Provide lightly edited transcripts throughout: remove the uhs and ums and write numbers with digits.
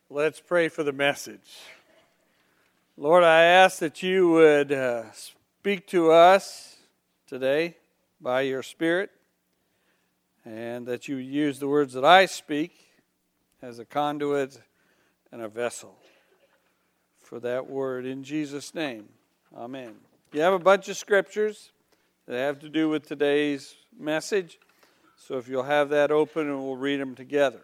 Let's pray for the message. Lord, I ask that you would speak to us today by your Spirit, and that you use the words that I speak as a conduit and a vessel for that word in Jesus' name. Amen. You have a bunch of scriptures that have to do with today's message, so if you'll have that open and we'll read them together.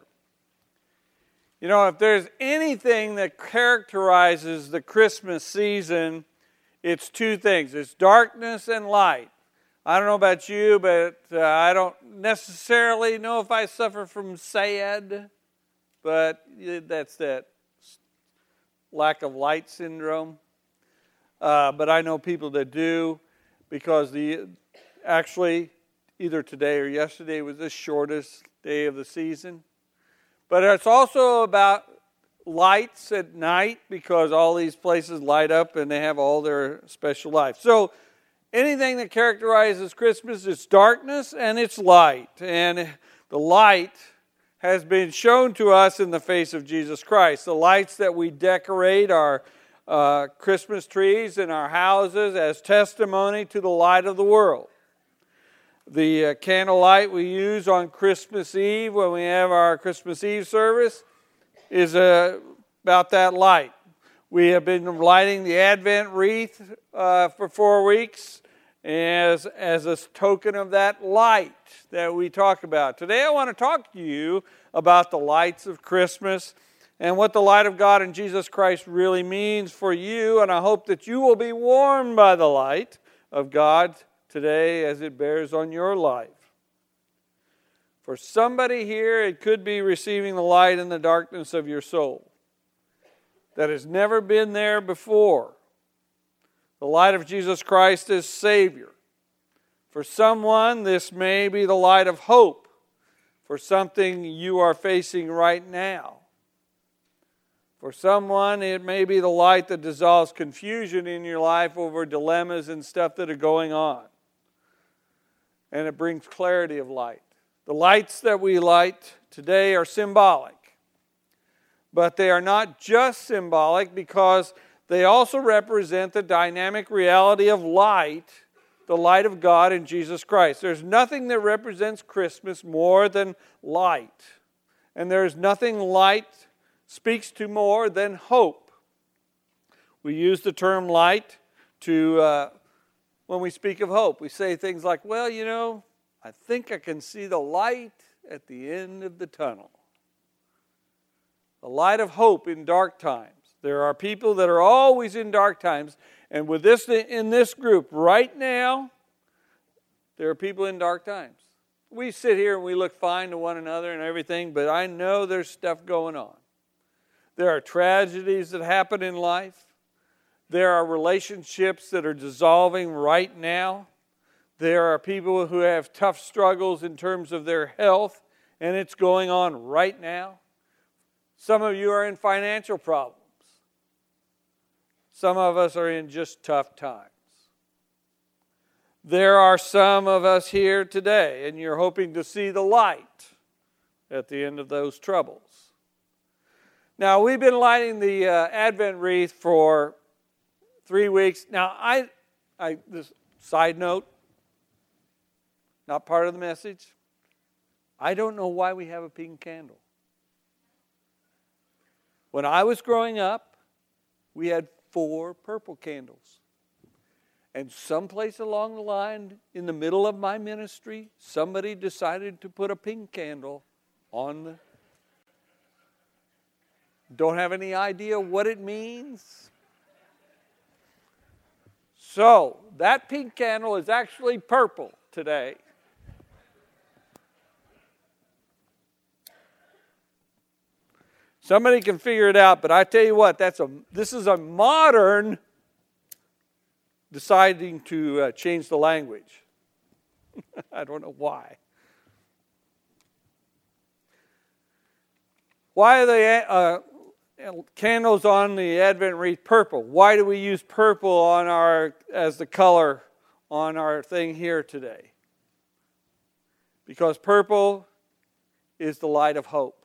You know, if there's anything that characterizes the Christmas season, it's two things. It's darkness and light. I don't know about you, but I don't necessarily know if I suffer from SAD, but that's that lack of light syndrome. But I know people that do, because actually either today or yesterday was the shortest day of the season. But it's also about lights at night, because all these places light up and they have all their special lights. So anything that characterizes Christmas is darkness and it's light. And the light has been shown to us in the face of Jesus Christ. The lights that we decorate our Christmas trees in our houses as testimony to the light of the world. The candlelight we use on Christmas Eve when we have our Christmas Eve service is about that light. We have been lighting the Advent wreath for 4 weeks as a token of that light that we talk about. Today I want to talk to you about the lights of Christmas and what the light of God in Jesus Christ really means for you, and I hope that you will be warmed by the light of God today as it bears on your life. For somebody here, it could be receiving the light in the darkness of your soul that has never been there before. The light of Jesus Christ as Savior. For someone, this may be the light of hope for something you are facing right now. For someone, it may be the light that dissolves confusion in your life over dilemmas and stuff that are going on. And it brings clarity of light. The lights that we light today are symbolic. But they are not just symbolic, because they also represent the dynamic reality of light, the light of God in Jesus Christ. There's nothing that represents Christmas more than light. And there's nothing light speaks to more than hope. We use the term light to when we speak of hope. We say things like, well, you know, I think I can see the light at the end of the tunnel. The light of hope in dark times. There are people that are always in dark times, and with this in this group right now, there are people in dark times. We sit here and we look fine to one another and everything, but I know there's stuff going on. There are tragedies that happen in life. There are relationships that are dissolving right now. There are people who have tough struggles in terms of their health, and it's going on right now. Some of you are in financial problems. Some of us are in just tough times. There are some of us here today, and you're hoping to see the light at the end of those troubles. Now, we've been lighting the Advent wreath for 3 weeks. Now, this side note, not part of the message. I don't know why we have a pink candle. When I was growing up, we had 4 purple candles. And someplace along the line, in the middle of my ministry, somebody decided to put a pink candle on the... Don't have any idea what it means. So, that pink candle is actually purple today. Somebody can figure it out, but I tell you what, this is a modern deciding to change the language. I don't know why. Why are the candles on the Advent wreath purple? Why do we use purple as the color on our thing here today? Because purple is the light of hope.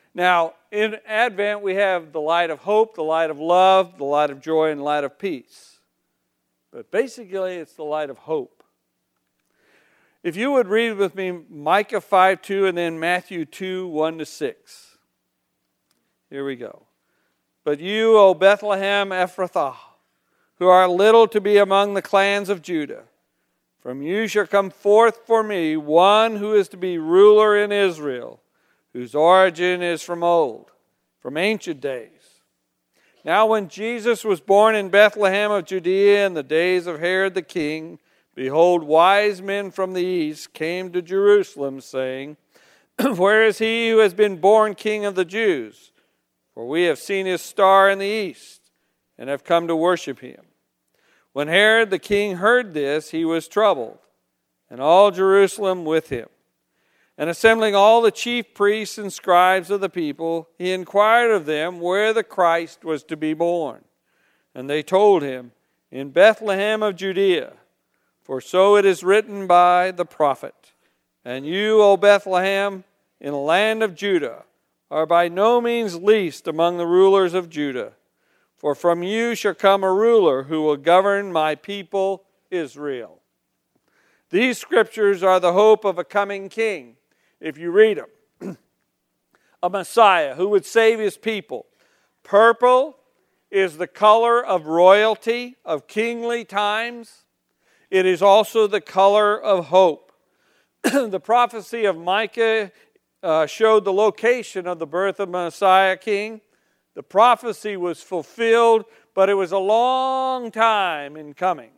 Now, in Advent, we have the light of hope, the light of love, the light of joy, and the light of peace. But basically, it's the light of hope. If you would read with me Micah 5:2 and then Matthew 2:1-6. Here we go. But you, O Bethlehem Ephrathah, who are little to be among the clans of Judah, from you shall come forth for me one who is to be ruler in Israel, whose origin is from old, from ancient days. Now when Jesus was born in Bethlehem of Judea in the days of Herod the king, behold, wise men from the east came to Jerusalem, saying, Where is he who has been born King of the Jews? For we have seen his star in the east, and have come to worship him. When Herod the king heard this, he was troubled, and all Jerusalem with him. And assembling all the chief priests and scribes of the people, he inquired of them where the Christ was to be born. And they told him, In Bethlehem of Judea, for so it is written by the prophet, And you, O Bethlehem, in the land of Judah, are by no means least among the rulers of Judah. For from you shall come a ruler who will govern my people Israel. These scriptures are the hope of a coming king, if you read them. A Messiah who would save his people. Purple is the color of royalty, of kingly times. It is also the color of hope. The prophecy of Micah showed the location of the birth of Messiah King. The prophecy was fulfilled, but it was a long time in coming.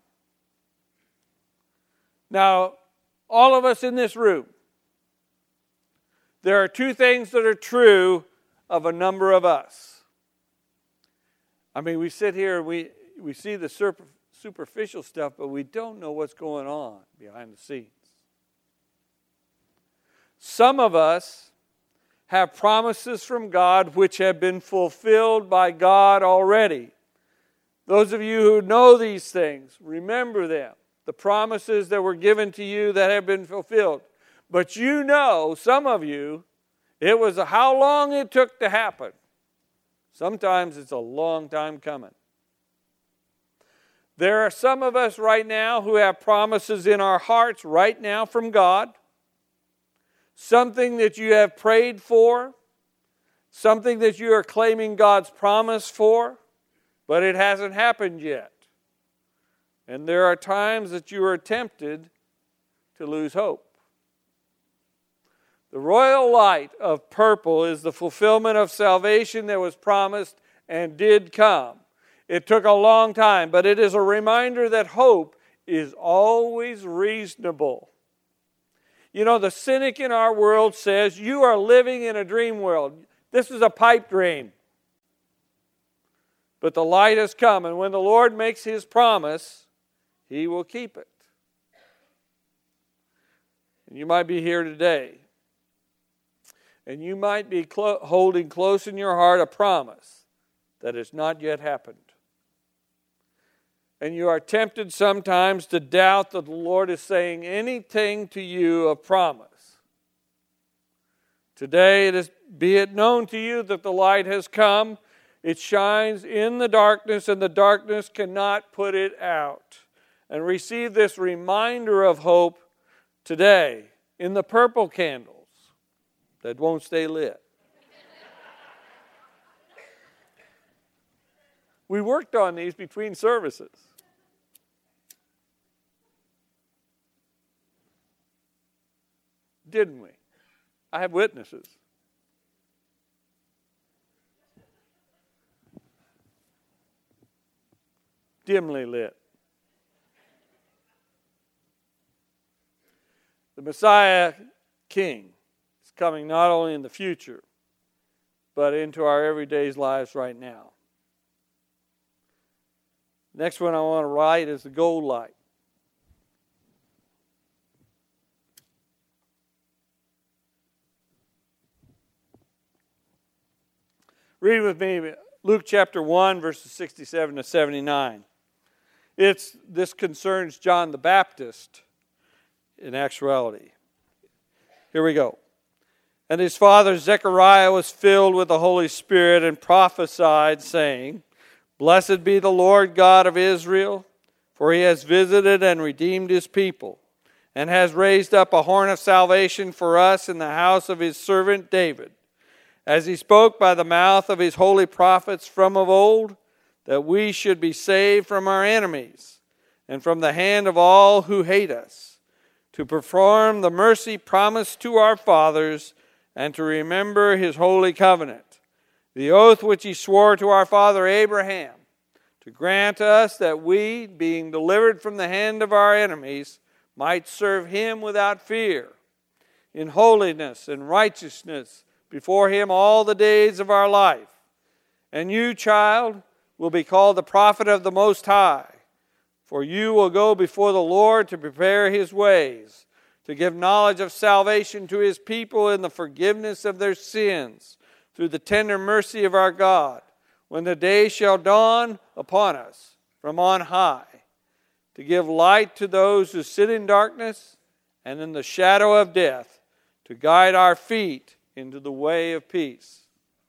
Now, all of us in this room, there are two things that are true of a number of us. I mean, we sit here, we see the superficial stuff, but we don't know what's going on behind the scenes. Some of us have promises from God which have been fulfilled by God already. Those of you who know these things, remember them. The promises that were given to you that have been fulfilled. But you know, some of you, it was how long it took to happen. Sometimes it's a long time coming. There are some of us right now who have promises in our hearts right now from God. Something that you have prayed for, something that you are claiming God's promise for, but it hasn't happened yet. And there are times that you are tempted to lose hope. The royal light of purple is the fulfillment of salvation that was promised and did come. It took a long time, but it is a reminder that hope is always reasonable. You know, the cynic in our world says, you are living in a dream world. This is a pipe dream. But the light has come, and when the Lord makes His promise, He will keep it. And you might be here today, and you might be holding close in your heart a promise that has not yet happened. And you are tempted sometimes to doubt that the Lord is saying anything to you of promise. Today, be it known to you that the light has come. It shines in the darkness, and the darkness cannot put it out. And receive this reminder of hope today in the purple candles that won't stay lit. We worked on these between services. Didn't we? I have witnesses. Dimly lit. The Messiah King is coming not only in the future, but into our everyday lives right now. Next one I want to write is the gold light. Read with me Luke chapter 1, verses 67 to 79. This concerns John the Baptist in actuality. Here we go. And his father Zechariah was filled with the Holy Spirit and prophesied, saying, Blessed be the Lord God of Israel, for he has visited and redeemed his people, and has raised up a horn of salvation for us in the house of his servant David, as he spoke by the mouth of his holy prophets from of old, that we should be saved from our enemies, and from the hand of all who hate us, to perform the mercy promised to our fathers, and to remember his holy covenant, the oath which he swore to our father Abraham, to grant us that we, being delivered from the hand of our enemies, might serve him without fear, in holiness and righteousness before him all the days of our life. And you, child, will be called the prophet of the Most High, for you will go before the Lord to prepare his ways, to give knowledge of salvation to his people in the forgiveness of their sins, through the tender mercy of our God, when the day shall dawn upon us from on high, to give light to those who sit in darkness and in the shadow of death, to guide our feet into the way of peace.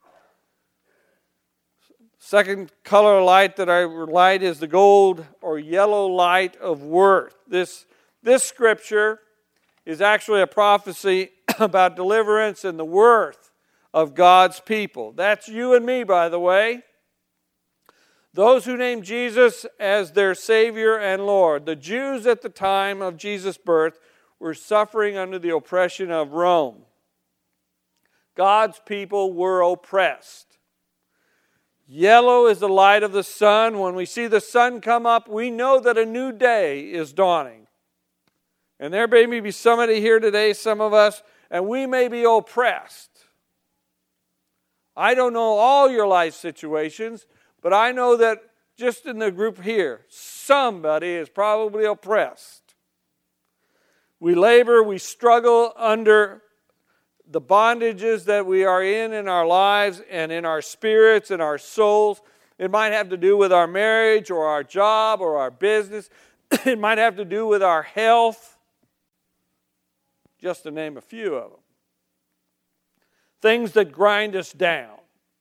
Second color light that I light is the gold or yellow light of worth. This scripture is actually a prophecy about deliverance and the worth of God's people. That's you and me, by the way. Those who name Jesus as their Savior and Lord. The Jews at the time of Jesus' birth were suffering under the oppression of Rome. God's people were oppressed. Yellow is the light of the sun. When we see the sun come up, we know that a new day is dawning. And there may be somebody here today, some of us, and we may be oppressed. I don't know all your life situations, but I know that just in the group here, somebody is probably oppressed. We labor, we struggle under the bondages that we are in our lives and in our spirits and our souls. It might have to do with our marriage or our job or our business. It might have to do with our health. Just to name a few of them. Things that grind us down.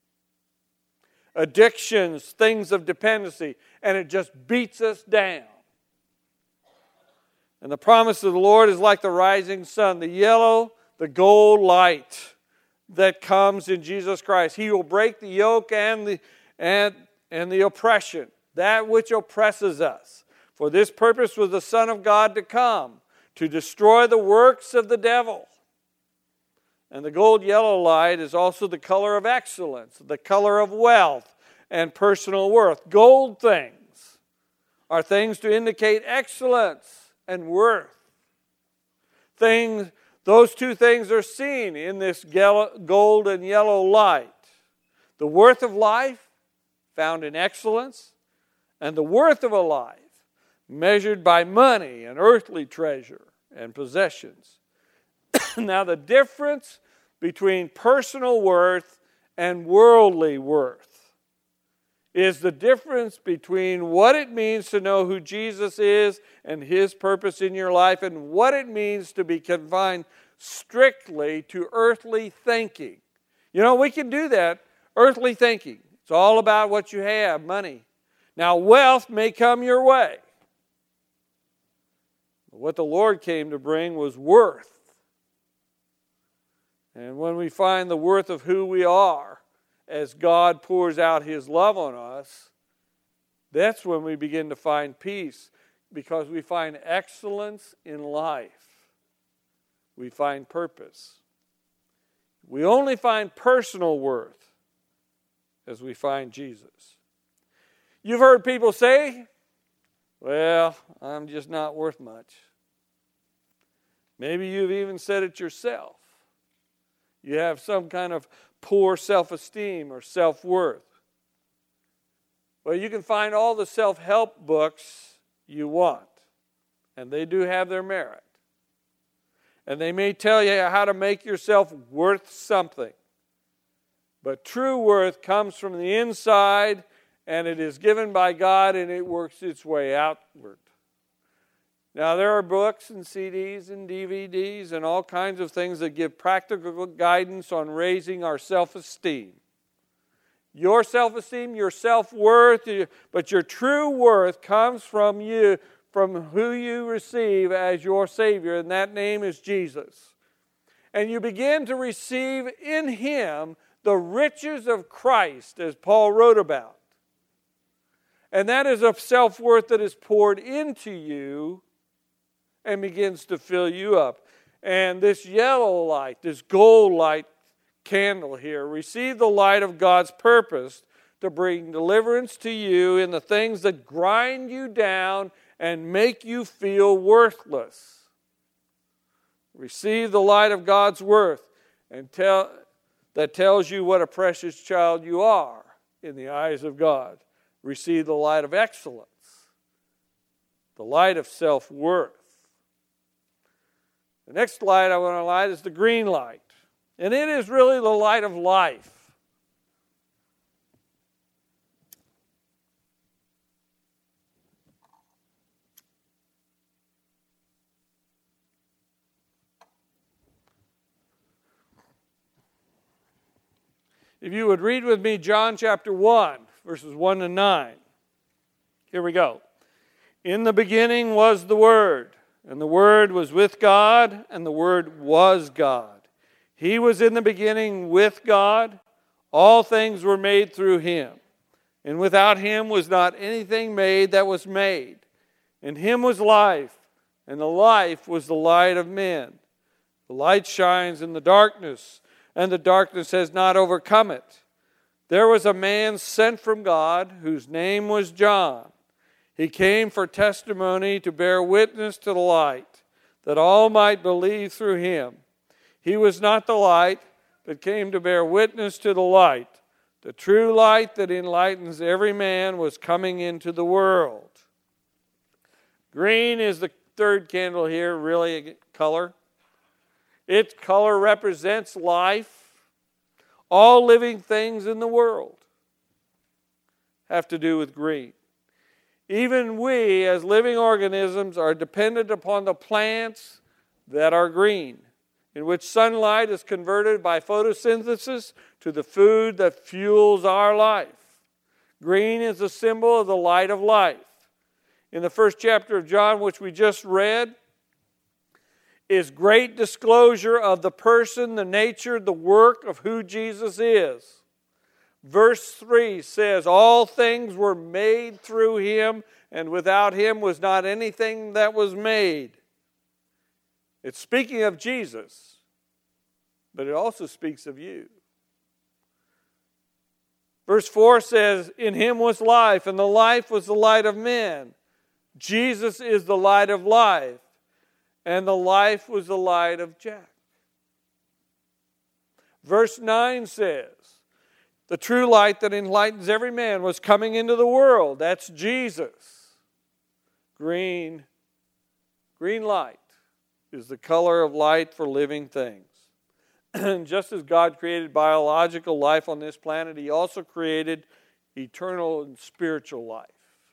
Addictions, things of dependency, and it just beats us down. And the promise of the Lord is like the rising sun, the yellow, the gold light that comes in Jesus Christ. He will break the yoke and the oppression, that which oppresses us. For this purpose was the Son of God to come, to destroy the works of the devil. And the gold-yellow light is also the color of excellence, the color of wealth and personal worth. Gold things are things to indicate excellence and worth. Those two things are seen in this gold and yellow light. The worth of life found in excellence, and the worth of a life measured by money and earthly treasure and possessions. Now, the difference between personal worth and worldly worth is the difference between what it means to know who Jesus is and his purpose in your life and what it means to be confined strictly to earthly thinking. You know, we can do that, earthly thinking. It's all about what you have, money. Now, wealth may come your way. What the Lord came to bring was worth. And when we find the worth of who we are as God pours out his love on us, that's when we begin to find peace, because we find excellence in life. We find purpose. We only find personal worth as we find Jesus. You've heard people say, well, I'm just not worth much. Maybe you've even said it yourself. You have some kind of poor self-esteem or self-worth. Well, you can find all the self-help books you want, and they do have their merit. And they may tell you how to make yourself worth something. But true worth comes from the inside, and it is given by God, and it works its way outward. Now, there are books and CDs and DVDs and all kinds of things that give practical guidance on raising our self-esteem. Your self-esteem, your self-worth, but your true worth comes from you, from who you receive as your Savior, and that name is Jesus. And you begin to receive in Him the riches of Christ, as Paul wrote about. And that is a self-worth that is poured into you and begins to fill you up. And this yellow light, this gold light candle here, receive the light of God's purpose to bring deliverance to you in the things that grind you down and make you feel worthless. Receive the light of God's worth and that tells you what a precious child you are in the eyes of God. Receive the light of excellence, the light of self-worth. The next light I want to light is the green light. And it is really the light of life. If you would read with me John chapter 1, verses 1 to 9. Here we go. In the beginning was the Word, and the Word was with God, and the Word was God. He was in the beginning with God. All things were made through Him, and without Him was not anything made that was made. In Him was life, and the life was the light of men. The light shines in the darkness, and the darkness has not overcome it. There was a man sent from God whose name was John. He came for testimony to bear witness to the light, that all might believe through him. He was not the light, but came to bear witness to the light. The true light that enlightens every man was coming into the world. Green is the third candle here, really a color. Its color represents life. All living things in the world have to do with green. Even we, as living organisms, are dependent upon the plants that are green, in which sunlight is converted by photosynthesis to the food that fuels our life. Green is a symbol of the light of life. In the first chapter of John, which we just read, is great disclosure of the person, the nature, the work of who Jesus is. Verse 3 says, all things were made through him, and without him was not anything that was made. It's speaking of Jesus, but it also speaks of you. Verse 4 says, in him was life, and the life was the light of men. Jesus is the light of life, and the life was the light of Jack. Verse 9 says, the true light that enlightens every man was coming into the world. That's Jesus. Green light is the color of light for living things. And just as God created biological life on this planet, he also created eternal and spiritual life.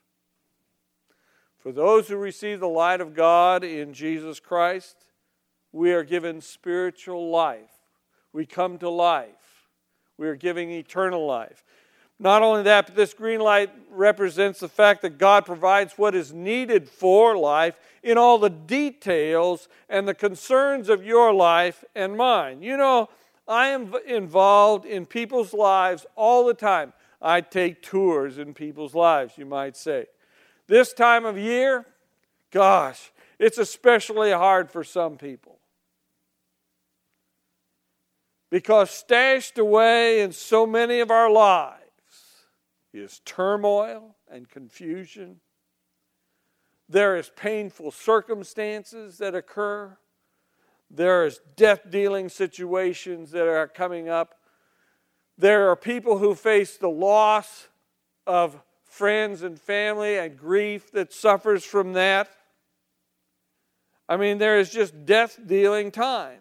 For those who receive the light of God in Jesus Christ, we are given spiritual life. We come to life. We are giving eternal life. Not only that, but this green light represents the fact that God provides what is needed for life in all the details and the concerns of your life and mine. You know, I am involved in people's lives all the time. I take tours in people's lives, you might say. This time of year, gosh, it's especially hard for some people. Because stashed away in so many of our lives is turmoil and confusion. There is painful circumstances that occur. There is death-dealing situations that are coming up. There are people who face the loss of friends and family and grief that suffers from that. I mean, there is just death-dealing times.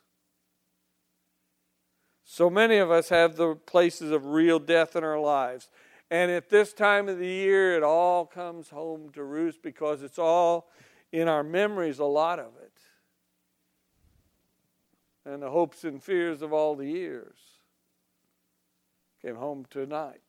So many of us have the places of real death in our lives. And at this time of the year, it all comes home to roost because it's all in our memories, a lot of it. And the hopes and fears of all the years came home tonight.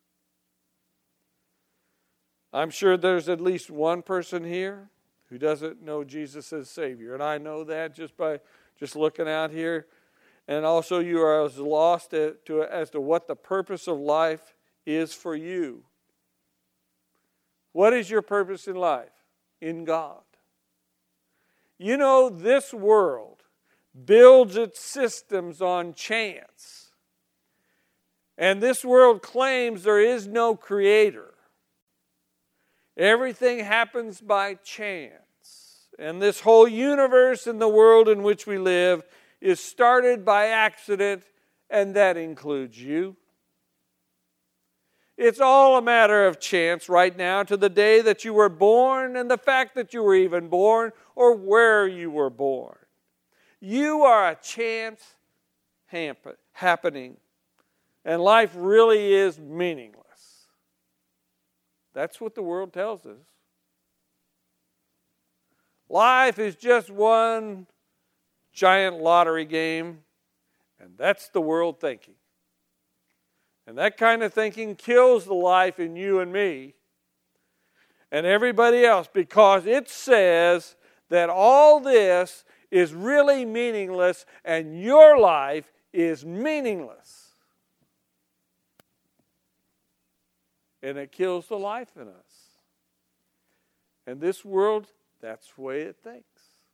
I'm sure there's at least one person here who doesn't know Jesus as Savior. And I know that just by looking out here. And also you are as lost as to what the purpose of life is for you. What is your purpose in life? In God. You know, this world builds its systems on chance. And this world claims there is no creator. Everything happens by chance. And this whole universe and the world in which we live is started by accident, and that includes you. It's all a matter of chance right now to the day that you were born and the fact that you were even born or where you were born. You are a chance happening, and life really is meaningless. That's what the world tells us. Life is just one giant lottery game, and that's the world thinking. And that kind of thinking kills the life in you and me and everybody else, because it says that all this is really meaningless and your life is meaningless. And it kills the life in us. And this world, that's the way it thinks.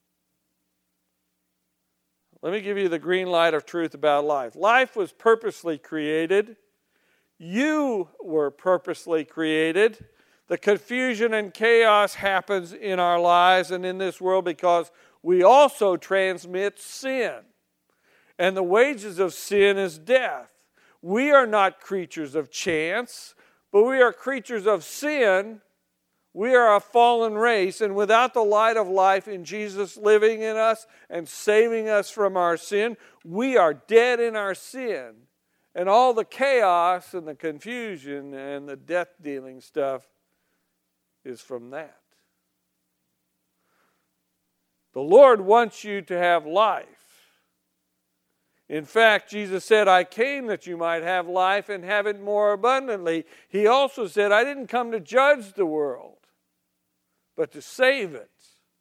Let me give you the green light of truth about life. Life was purposely created. You were purposely created. The confusion and chaos happens in our lives and in this world because we also transmit sin. And the wages of sin is death. We are not creatures of chance, but we are creatures of sin. We are a fallen race, and without the light of life in Jesus living in us and saving us from our sin, we are dead in our sin. And all the chaos and the confusion and the death-dealing stuff is from that. The Lord wants you to have life. In fact, Jesus said, I came that you might have life and have it more abundantly. He also said, I didn't come to judge the world, but to save it.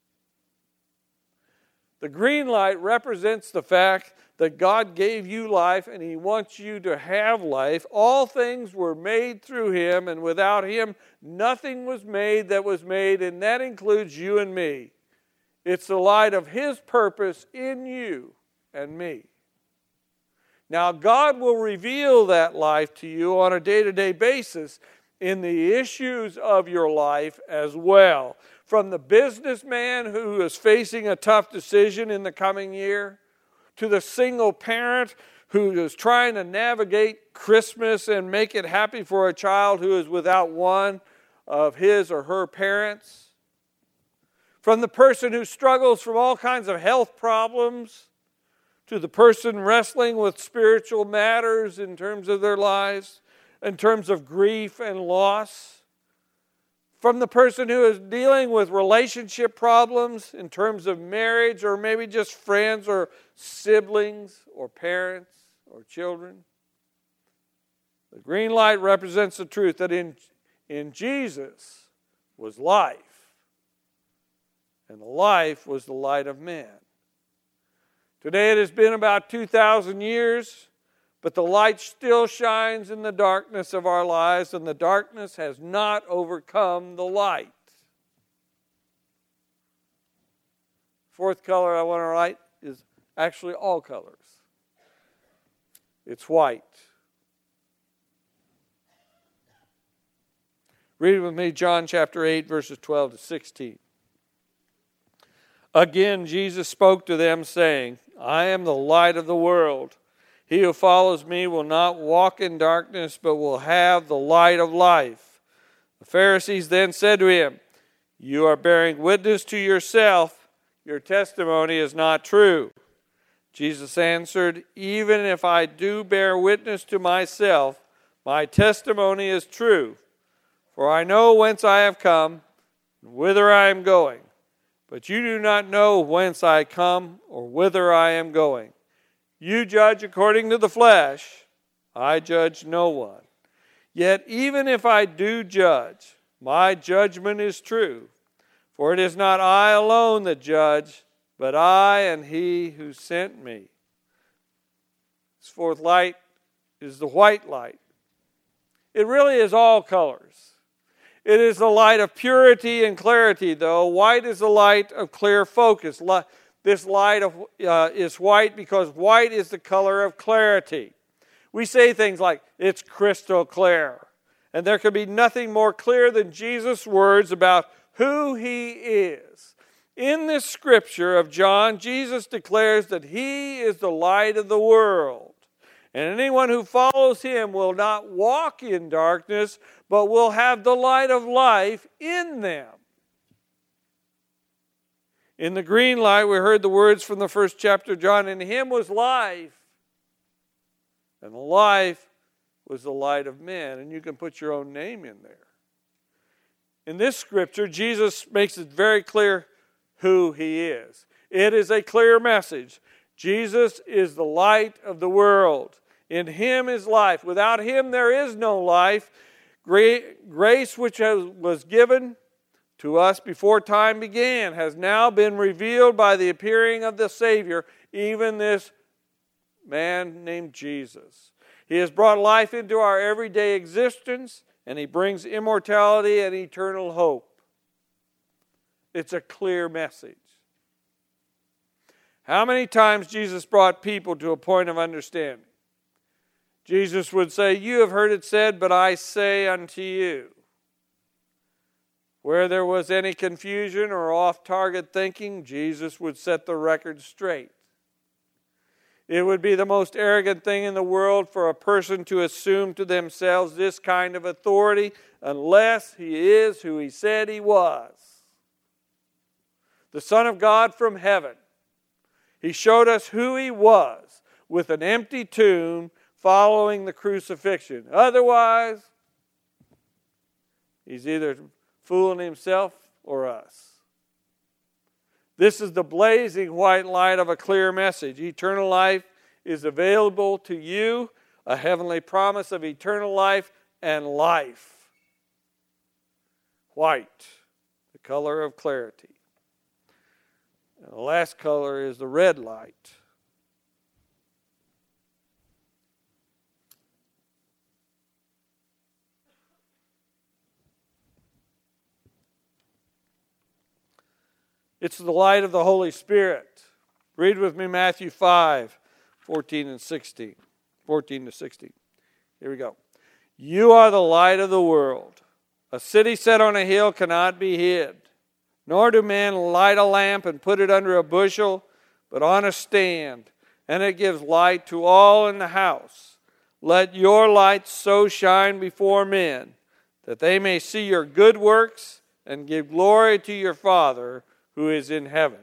The green light represents the fact that God gave you life and He wants you to have life. All things were made through Him, and without Him, nothing was made that was made, and that includes you and me. It's the light of His purpose in you and me. Now, God will reveal that life to you on a day-to-day basis in the issues of your life as well. From the businessman who is facing a tough decision in the coming year, to the single parent who is trying to navigate Christmas and make it happy for a child who is without one of his or her parents, from the person who struggles from all kinds of health problems, to the person wrestling with spiritual matters in terms of their lives, in terms of grief and loss, from the person who is dealing with relationship problems in terms of marriage or maybe just friends or siblings or parents or children. The green light represents the truth that in Jesus was life, and the life was the light of men. Today it has been about 2,000 years, but the light still shines in the darkness of our lives, and the darkness has not overcome the light. Fourth color I want to write is actually all colors. It's white. Read with me John chapter 8, verses 12 to 16. Again, Jesus spoke to them, saying, I am the light of the world. He who follows me will not walk in darkness, but will have the light of life. The Pharisees then said to him, You are bearing witness to yourself. Your testimony is not true. Jesus answered, Even if I do bear witness to myself, my testimony is true. For I know whence I have come and whither I am going. but you do not know whence I come or whither I am going. You judge according to the flesh. I judge no one. Yet even if I do judge, my judgment is true. For it is not I alone that judge, but I and he who sent me. This fourth light is the white light. It really is all colors. It is the light of purity and clarity, though. White is the light of clear focus. This light is white because white is the color of clarity. We say things like, it's crystal clear. And there can be nothing more clear than Jesus' words about who he is. In this scripture of John, Jesus declares that he is the light of the world. And anyone who follows him will not walk in darkness, but will have the light of life in them. In the green light, we heard the words from the first chapter of John, in him was life, and the life was the light of men. And you can put your own name in there. In this scripture, Jesus makes it very clear who he is. It is a clear message. Jesus is the light of the world. In him is life. Without him there is no life. Grace which was given to us before time began has now been revealed by the appearing of the Savior, even this man named Jesus. He has brought life into our everyday existence, and he brings immortality and eternal hope. It's a clear message. How many times Jesus brought people to a point of understanding? Jesus would say, you have heard it said, but I say unto you. Where there was any confusion or off-target thinking, Jesus would set the record straight. It would be the most arrogant thing in the world for a person to assume to themselves this kind of authority unless he is who he said he was. The Son of God from heaven. He showed us who he was with an empty tomb following the crucifixion. Otherwise, he's either fooling himself or us. This is the blazing white light of a clear message. Eternal life is available to you, a heavenly promise of eternal life and life. White, the color of clarity. And the last color is the red light. It's the light of the Holy Spirit. Read with me Matthew 5, 14 and 16. 14 to 16. Here we go. You are the light of the world. A city set on a hill cannot be hid. Nor do men light a lamp and put it under a bushel, but on a stand, and it gives light to all in the house. Let your light so shine before men, that they may see your good works and give glory to your Father who is in heaven.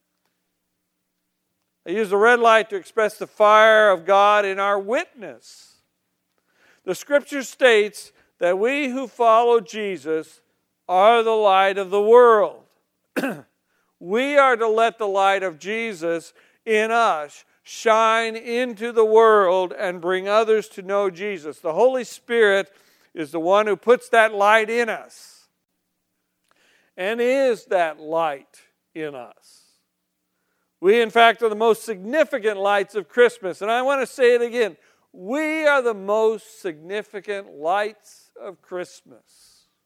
I use the red light to express the fire of God in our witness. The Scripture states that we who follow Jesus are the light of the world. We are to let the light of Jesus in us shine into the world and bring others to know Jesus. The Holy Spirit is the one who puts that light in us and is that light in us. We, in fact, are the most significant lights of Christmas. And I want to say it again. We are the most significant lights of Christmas.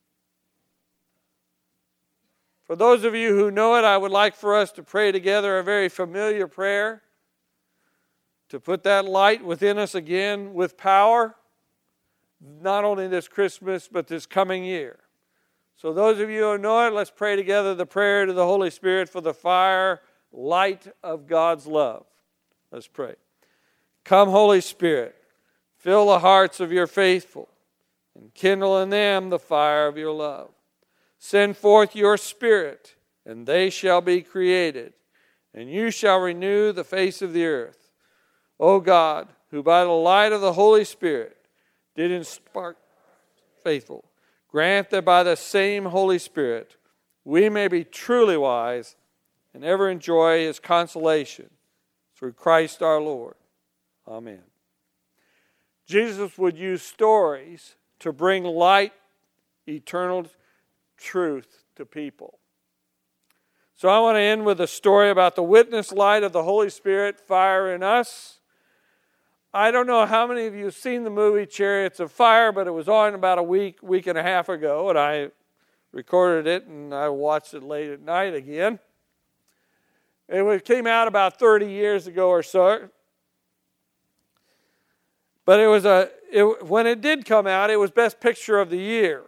For those of you who know it, I would like for us to pray together a very familiar prayer to put that light within us again with power, not only this Christmas, but this coming year. So those of you who know it, let's pray together the prayer to the Holy Spirit for the fire, light of God's love. Let's pray. Come, Holy Spirit, fill the hearts of your faithful and kindle in them the fire of your love. Send forth your Spirit, and they shall be created, and you shall renew the face of the earth. O God, who by the light of the Holy Spirit did inspire faithful, grant that by the same Holy Spirit we may be truly wise and ever enjoy his consolation through Christ our Lord. Amen. Jesus would use stories to bring light, eternal truth to people. So I want to end with a story about the witness light of the Holy Spirit fire in us. I don't know how many of you have seen the movie Chariots of Fire, but it was on about a week and a half ago, and I recorded it and I watched it late at night again. It came out about 30 years ago or so. But when it did come out, it was Best Picture of the Year.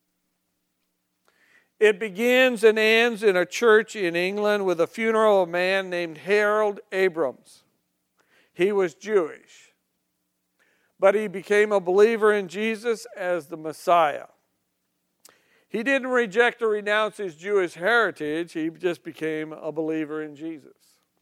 It begins and ends in a church in England with a funeral of a man named Harold Abrams. He was Jewish, but he became a believer in Jesus as the Messiah. He didn't reject or renounce his Jewish heritage. He just became a believer in Jesus.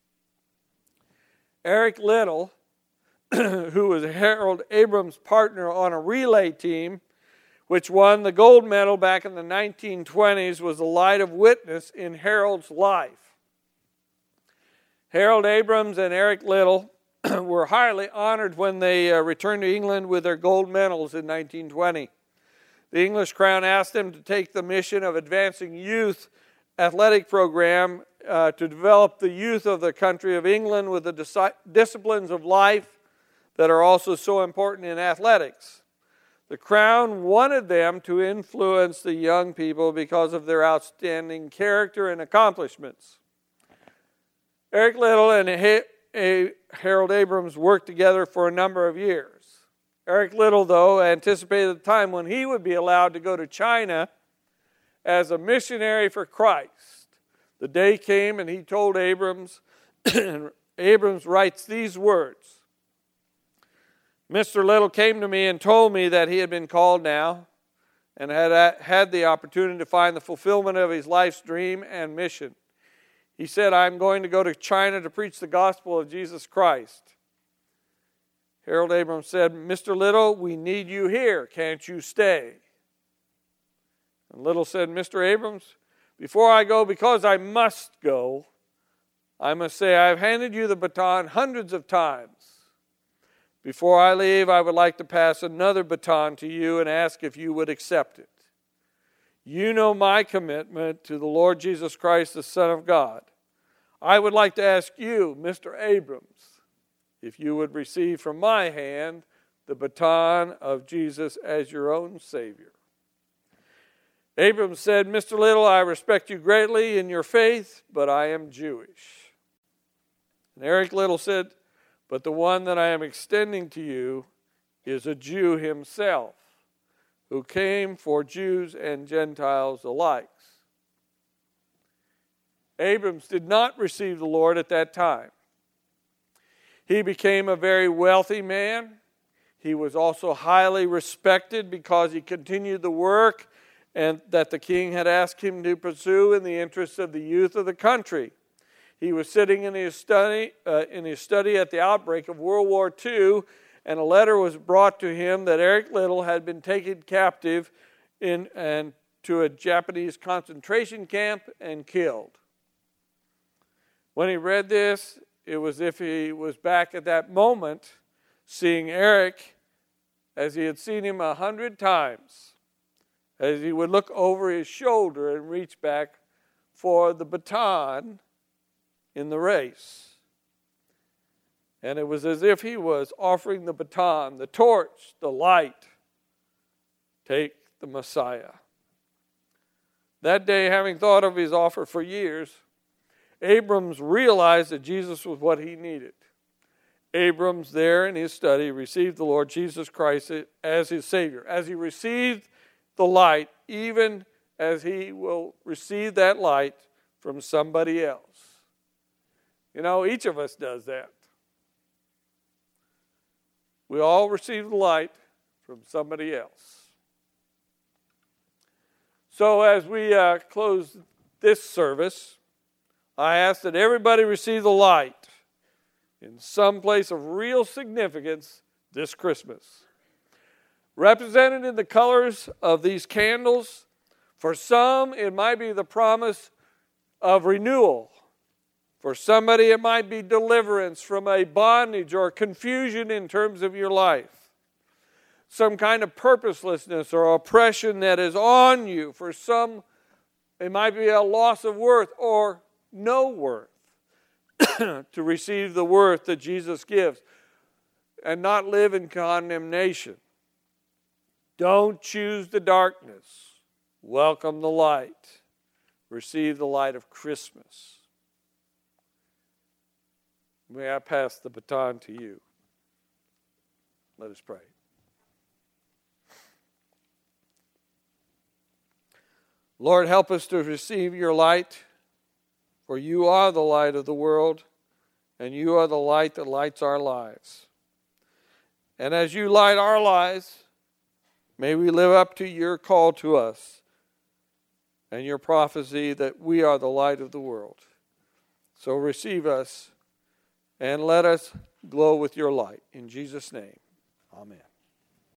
Eric Liddell, who was Harold Abrams' partner on a relay team, which won the gold medal back in the 1920s, was the light of witness in Harold's life. Harold Abrams and Eric Liddell were highly honored when they returned to England with their gold medals in 1920. The English crown asked them to take the mission of advancing youth athletic program to develop the youth of the country of England with the disciplines of life that are also so important in athletics. The Crown wanted them to influence the young people because of their outstanding character and accomplishments. Eric Liddell and Harold Abrams worked together for a number of years. Eric Liddell, though, anticipated the time when he would be allowed to go to China as a missionary for Christ. The day came and he told Abrams, and Abrams writes these words, Mr. Liddell came to me and told me that he had been called now and had the opportunity to find the fulfillment of his life's dream and mission. He said, I'm going to go to China to preach the gospel of Jesus Christ. Harold Abrams said, Mr. Liddell, we need you here. Can't you stay? And Liddell said, Mr. Abrams, before I go, because I must go, I must say I've handed you the baton hundreds of times. Before I leave, I would like to pass another baton to you and ask if you would accept it. You know my commitment to the Lord Jesus Christ, the Son of God. I would like to ask you, Mr. Abrams, if you would receive from my hand the baton of Jesus as your own Savior. Abrams said, Mr. Liddell, I respect you greatly in your faith, but I am Jewish. And Eric Liddell said, but the one that I am extending to you is a Jew himself, who came for Jews and Gentiles alike. Abrams did not receive the Lord at that time. He became a very wealthy man. He was also highly respected because he continued the work and that the king had asked him to pursue in the interests of the youth of the country. He was sitting in his study at the outbreak of World War II, and a letter was brought to him that Eric Liddell had been taken captive to a Japanese concentration camp and killed. When he read this, it was as if he was back at that moment, seeing Eric as he had seen him 100 times, as he would look over his shoulder and reach back for the baton in the race. And it was as if he was offering the baton, the torch, the light. Take the Messiah. That day, having thought of his offer for years, Abrams realized that Jesus was what he needed. Abrams, there in his study, received the Lord Jesus Christ as his Savior. As he received the light, even as he will receive that light from somebody else. You know, each of us does that. We all receive the light from somebody else. So as we close this service, I ask that everybody receive the light in some place of real significance this Christmas. Represented in the colors of these candles, for some it might be the promise of renewal For somebody, it might be deliverance from a bondage or confusion in terms of your life. Some kind of purposelessness or oppression that is on you. For some, it might be a loss of worth or no worth. To receive the worth that Jesus gives and not live in condemnation. Don't choose the darkness. Welcome the light. Receive the light of Christmas. May I pass the baton to you. Let us pray. Lord, help us to receive your light, for you are the light of the world, and you are the light that lights our lives. And as you light our lives, may we live up to your call to us and your prophecy that we are the light of the world. So receive us and let us glow with your light. In Jesus' name, amen.